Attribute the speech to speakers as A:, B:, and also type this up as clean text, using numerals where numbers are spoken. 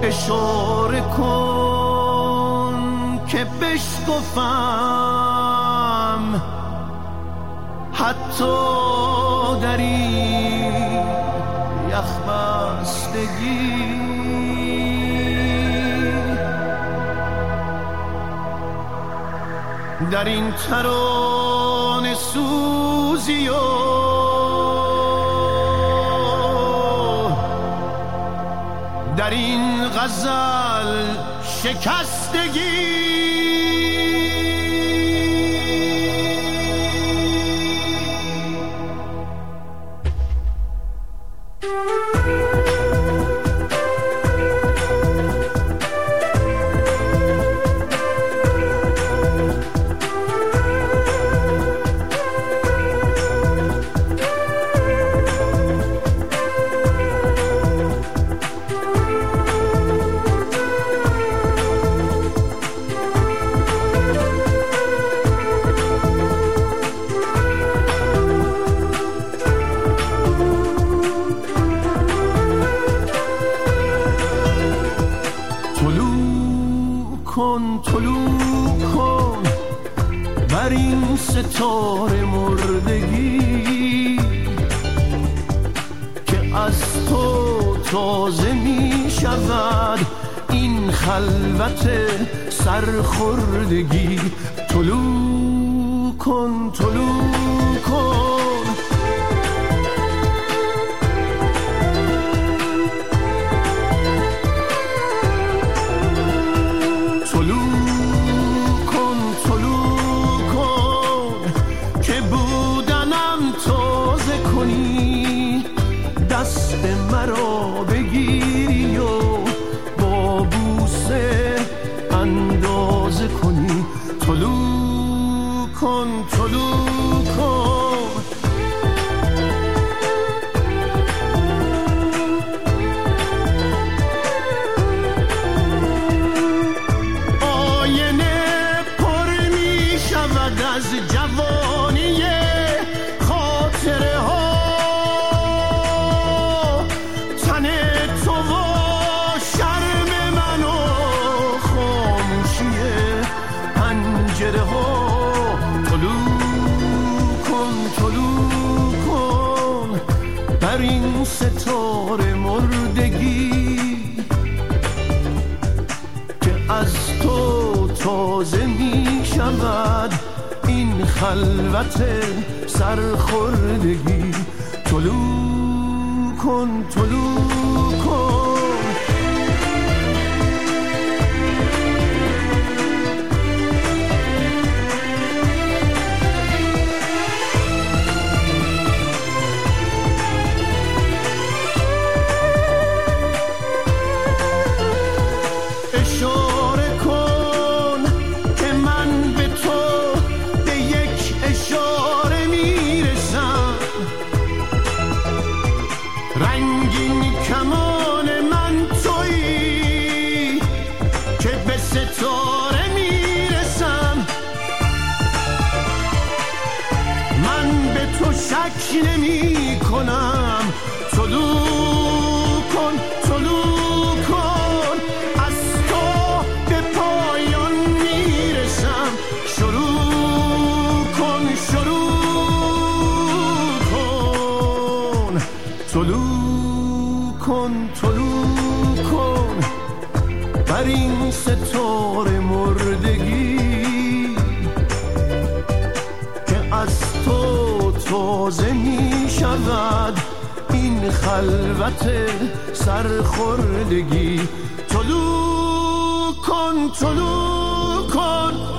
A: اشاره کن که بشکفم حتی در این یخبستگی. در این ترانه سوزی و در این غزل شکستگی طلوع کن بر این ستاره مردگی که از تو تازه می شود این خلوت سرخوردگی. طلوع کن طلوع کن مرا بگیری و با بوسه اندازه کنی. طلوع کن طلوع کن آینه پر می شود از جوانی خاطره ها. بر این ستاره مردگی که از تو تازه می شود این خلوت سرخوردگی. طلوع کن طلوع کن اشاره کن که من به تو به یک اشاره میرسم. رنگین کمان من تویی که به ستاره میرسم. من به تو شک نمی کنم. طلوع کن طلوع کن از تو به پایان میرسم. شروع کن شروع کن طلوع کن طلوع کن بر این ستاره مردگی که از تو تازه می شود این خلوت سرخوردگی. طلوع کن طلوع کن